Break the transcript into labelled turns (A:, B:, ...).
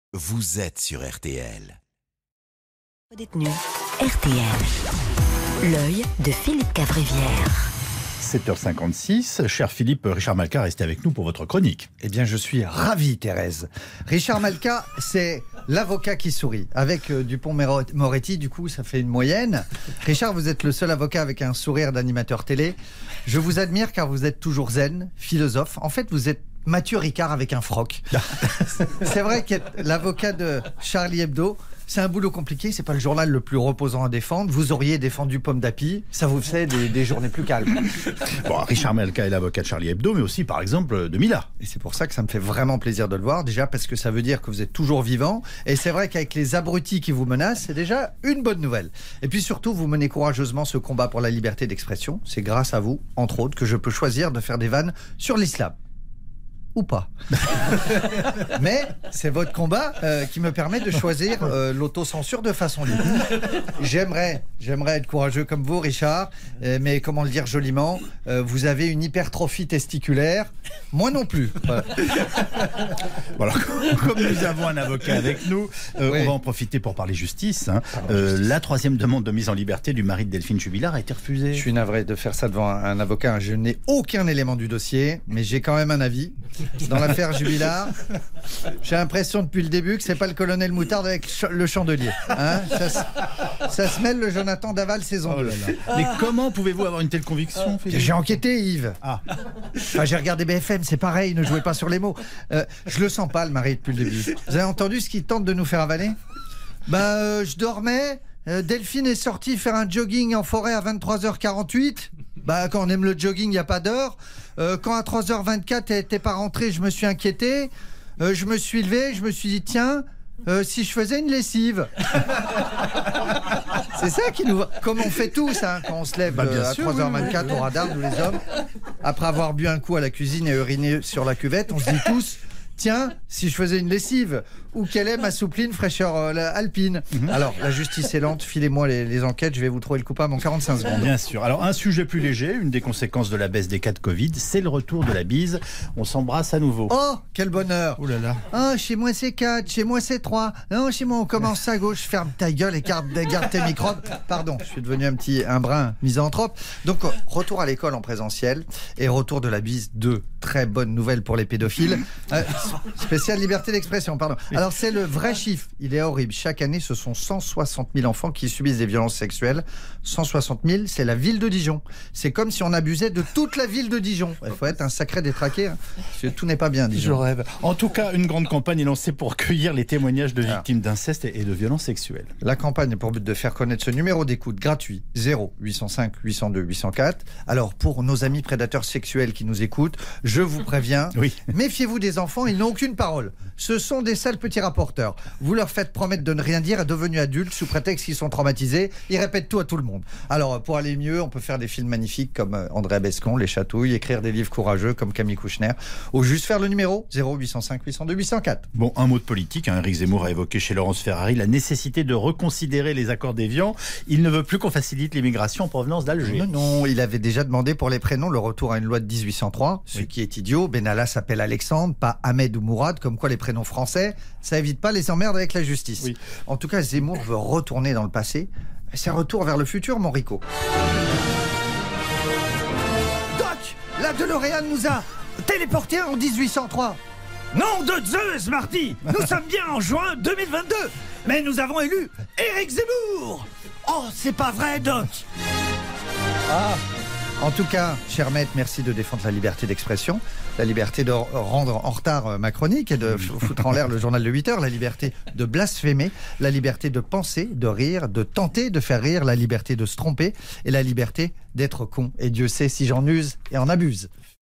A: Vous êtes sur RTL.
B: Détenu. RTL. L'œil de Philippe Cavrivière.
C: 7h56. Cher Philippe, Richard Malka, restez avec nous pour votre chronique.
D: Eh bien, je suis ravi, Thérèse. Richard Malka, c'est l'avocat qui sourit. Avec Dupond-Moretti, du coup, ça fait une moyenne. Richard, vous êtes le seul avocat avec un sourire d'animateur télé. Je vous admire car vous êtes toujours zen, philosophe. En fait, vous êtes Mathieu Ricard avec un froc. C'est vrai qu'être l'avocat de Charlie Hebdo, c'est un boulot compliqué, c'est pas le journal le plus reposant à défendre. Vous auriez défendu Pomme d'Api, ça vous fait des journées plus calmes.
C: Bon, Richard Malka est l'avocat de Charlie Hebdo, mais aussi, par exemple, de Mila.
D: Et c'est pour ça que ça me fait vraiment plaisir de le voir, déjà parce que ça veut dire que vous êtes toujours vivant. Et c'est vrai qu'avec les abrutis qui vous menacent, c'est déjà une bonne nouvelle. Et puis surtout, vous menez courageusement ce combat pour la liberté d'expression. C'est grâce à vous, entre autres, que je peux choisir de faire des vannes sur l'islam. Ou pas. Mais c'est votre combat qui me permet de choisir l'autocensure de façon libre. J'aimerais être courageux comme vous, Richard, mais comment le dire joliment, vous avez une hypertrophie testiculaire. Moi non plus. Voilà.
C: Voilà, comme nous avons un avocat avec nous,
D: Oui.
C: on va en profiter pour parler justice. La troisième demande de mise en liberté du mari de Delphine Jubilard a été refusée.
D: Je suis navré de faire ça devant un avocat. Je n'ai aucun élément du dossier, mais j'ai quand même un avis. Dans l'affaire Jubilard, j'ai l'impression depuis le début que c'est pas le colonel Moutarde avec le chandelier. Hein, ça se mêle le Jonathan Daval saison 2.
C: Mais comment pouvez-vous avoir une telle conviction, Philippe ?
D: J'ai enquêté, Yves.
C: Ah.
D: Enfin, j'ai regardé BFM, c'est pareil, ne jouez pas sur les mots. Je le sens pas, le mari, depuis le début. Vous avez entendu ce qu'il tente de nous faire avaler ? Je dormais. Delphine est sortie faire un jogging en forêt à 23h48. Quand on aime le jogging, il n'y a pas d'heure. Quand à 3h24, elle n'était pas rentrée, je me suis inquiété. Je me suis levé, je me suis dit, tiens, si je faisais une lessive. C'est ça qui nous... Comme on fait tous, hein, quand on se lève
C: bien
D: à
C: sûr,
D: 3h24 au radar, nous les hommes, après avoir bu un coup à la cuisine et uriné sur la cuvette, on se dit tous... Tiens, si je faisais une lessive, ou quelle est ma soupline fraîcheur alpine. Alors, la justice est lente, filez-moi les enquêtes, je vais vous trouver le coupable en 45 secondes.
C: Bien sûr. Alors, un sujet plus léger, une des conséquences de la baisse des cas de Covid, c'est le retour de la bise. On s'embrasse à nouveau.
D: Oh, quel bonheur.
C: Oh là là.
D: Ah, chez moi c'est 4, chez moi c'est 3. Non, chez moi on commence à gauche, ferme ta gueule et garde tes microbes. Pardon, je suis devenu un brin misanthrope. Donc, retour à l'école en présentiel et retour de la bise, 2 très bonnes nouvelles pour les pédophiles. Spéciale liberté d'expression, pardon. Alors, c'est le vrai chiffre. Il est horrible. Chaque année, ce sont 160 000 enfants qui subissent des violences sexuelles. 160 000, c'est la ville de Dijon. C'est comme si on abusait de toute la ville de Dijon. Il faut être un sacré détraqué. Hein, parce que tout n'est pas bien,
C: Je
D: Dijon.
C: rêve. En tout cas, une grande campagne est lancée pour cueillir les témoignages de victimes d'inceste et de violences sexuelles.
D: La campagne a pour but de faire connaître ce numéro d'écoute gratuit 0 805 802 804. Alors, pour nos amis prédateurs sexuels qui nous écoutent, je vous préviens,
C: Oui.
D: méfiez-vous des enfants, ils n'ont aucune parole. Ce sont des sales petits rapporteurs. Vous leur faites promettre de ne rien dire et devenus adultes sous prétexte qu'ils sont traumatisés, ils répètent tout à tout le monde. Alors, pour aller mieux, on peut faire des films magnifiques comme André Bescon, Les Chatouilles, écrire des livres courageux comme Camille Kouchner, ou juste faire le numéro 0 805 802 804.
C: Bon, un mot de politique. Éric Zemmour a évoqué chez Laurence Ferrari la nécessité de reconsidérer les accords d'Évian. Il ne veut plus qu'on facilite l'immigration en provenance d'Alger.
D: Non, il avait déjà demandé pour les prénoms le retour à une loi de 1803, ce qui est idiot. Benalla s'appelle Alexandre, pas Ahmed ou Mourad, comme quoi les prénoms français, ça évite pas les emmerdes avec la justice.
C: Oui.
D: En tout cas, Zemmour veut retourner dans le passé. C'est un retour vers le futur, mon Rico. Doc, la DeLorean nous a téléportés en 1803.
E: Nom de Zeus, Marty! Nous sommes bien en juin 2022, mais nous avons élu Éric Zemmour! Oh, c'est pas vrai, Doc!
D: En tout cas, cher maître, merci de défendre la liberté d'expression, la liberté de rendre en retard ma chronique et de foutre en l'air le journal de 8 heures, la liberté de blasphémer, la liberté de penser, de rire, de tenter de faire rire, la liberté de se tromper et la liberté d'être con. Et Dieu sait si j'en use et en abuse.